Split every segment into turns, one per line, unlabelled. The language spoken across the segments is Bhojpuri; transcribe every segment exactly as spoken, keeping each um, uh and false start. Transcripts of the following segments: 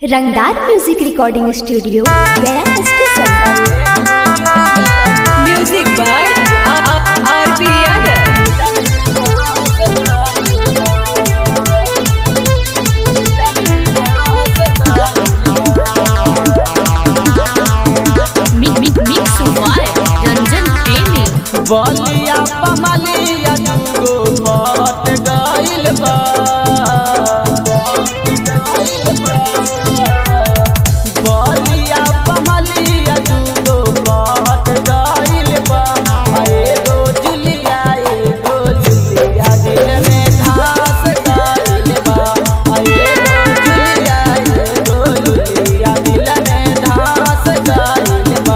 रंगदार music recording studio Gaya station.
Music by R P
Ballia पमलिया दुगो पट गइल बा बलिया पमलिया दुगो पट गइल बा एगो जुलिया एगो जुलिया दिल में धस गइल बा एगो जुलिया एगो जुलिया दिल में धस गइल बा।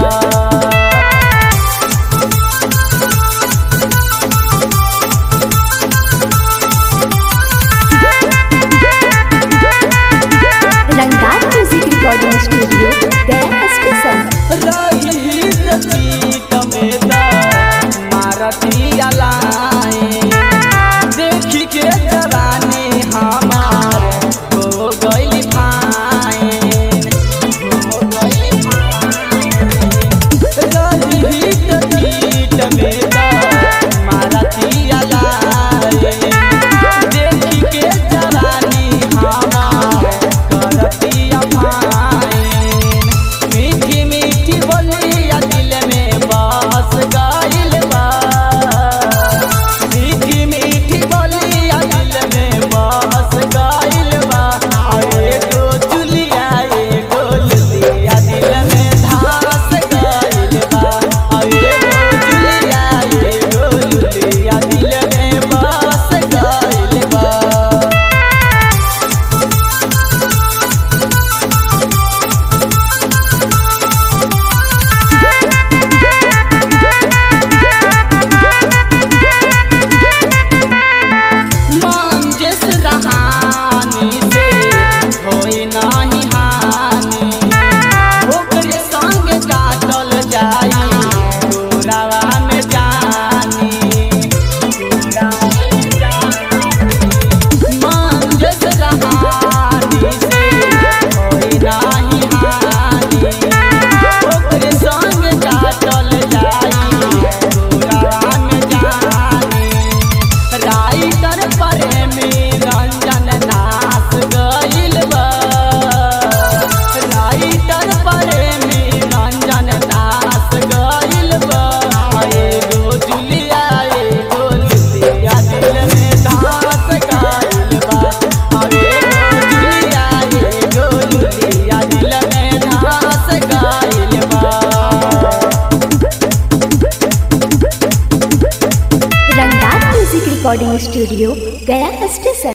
रंगदार music recording studio Gaya station.
रही रची कमेदा मारतिया लाए देखी के जवानी हमार हो गइल फाइन हो गइल रही रची कमेदा मारतिया लाए देखी के जवानी हमार करतिया फाइन मीठी मीठी बोलिया दिल में बस गइल बा मीठी मीठी बोलिया दिल में बस गइल बा एगो जुलिया एगो जुलिया दिल में धस गइल बा एगो जुलिया एगो जुलिया दिल में बस गइल बा। मंजिस रहानी से होई नाही हानि ओकरे संग काटल जाई गोरावा में जानी मंजिस रहानी से होई नाही हानि ओकरे संग काटल जाई गोरावा में जानी राइटर प्रेमी रंजन नाच गइल बा राइटर प्रेमी रंजन नाच गइल बा एगो जुलिया एगो जुलिया दिल में धस गइल बा एगो जुलिया एगो जुलिया दिल में धस गइल बा।
रंगदार music recording studio Gaya station.